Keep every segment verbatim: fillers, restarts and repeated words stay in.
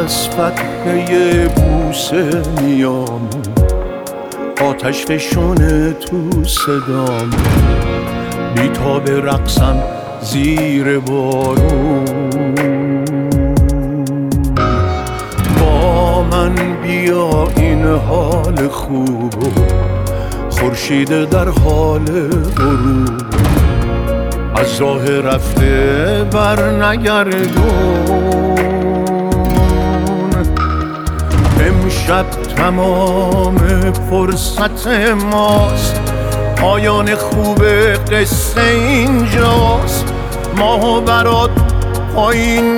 از فتحه بوسه میام، آتش فشونه تو صدام، بیتاب رقصم زیر بارون. با من بیا این حال خوبو، خورشید در حال غروب، از راه رفته بر نگردون. امشب تمام فرصت ماست، پایان خوب قصه اینجاست. ماهو برات پایین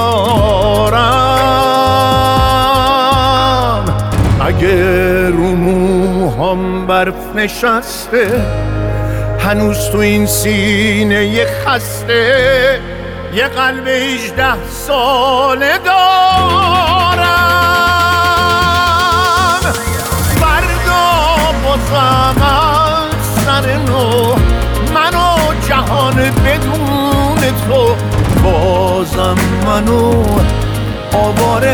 میارم، اگه رو موهام برف نشسته، هنوز تو این سینه یه خسته یه قلب هجده ساله دارم. فردا بازم از سر نو، منو جهان بدون تو، بازم منو آواره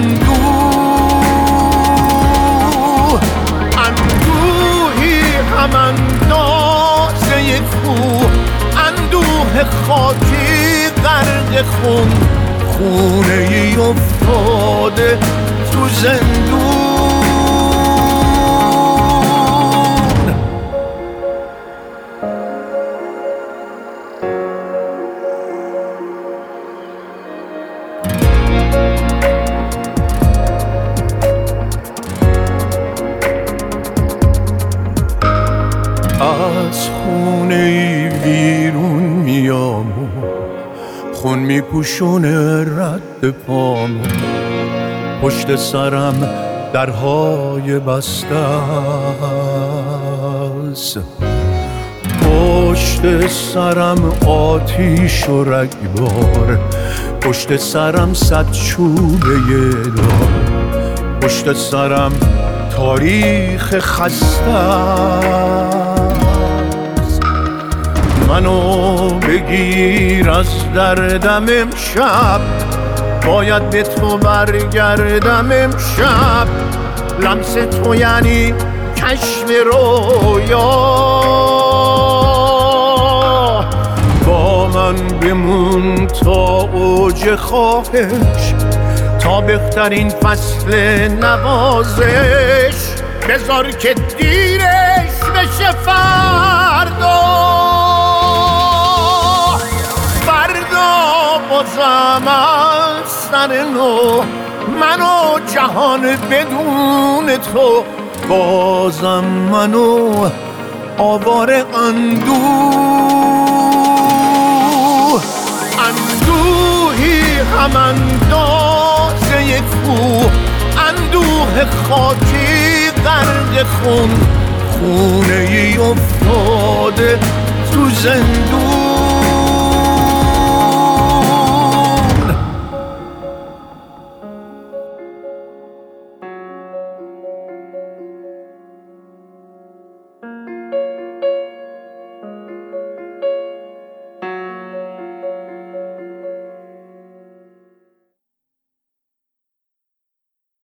اندوه. اندوهی هم اندازه کوه، اندوه خاکی غرق خون، خونه ای افتاده تو زندون. از خونه ای بیرون میام، خون میپوشونه رد پامو، پشت سرم درهای بسته است، پشت سرم آتیش و رگبار، پشت سرم صد چوبه دار، پشت سرم تاریخ خسته. منو بگیر از دردم امشب، باید به تو برگردم امشب. لمس تو یعنی کشف رویا، با من بمون تا اوج خواهش، تا بهترین فصل نوازش. بذار که دیرش بشه فردا، بازم از سر نو، منو جهان بدون تو، بازم منو آواره اندوه. اندوهی هم اندازه کوه، اندوه خاکی غرق خون، خونه ای افتاده تو زندون.